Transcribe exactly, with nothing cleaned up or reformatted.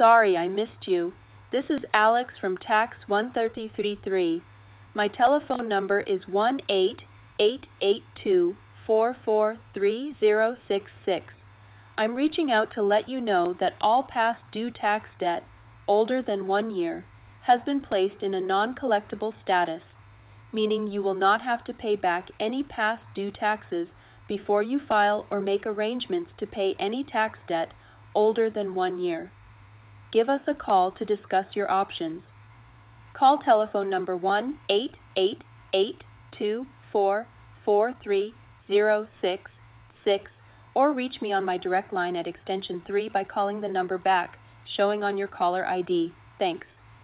sorry I missed you. This is Alex from Tax one three three. My telephone number is one eight eight eight two, four four three zero six six. I'm reaching out to let you know that all past due tax debt, older than one year, has been placed in a non-collectible status, meaning you will not have to pay back any past due taxes before you file or make arrangements to pay any tax debt older than one year. Give us a call to discuss your options. Call telephone number one eight eight eight two four four three zero six six or reach me on my direct line at extension three by calling the number back showing on your caller I D. Thanks.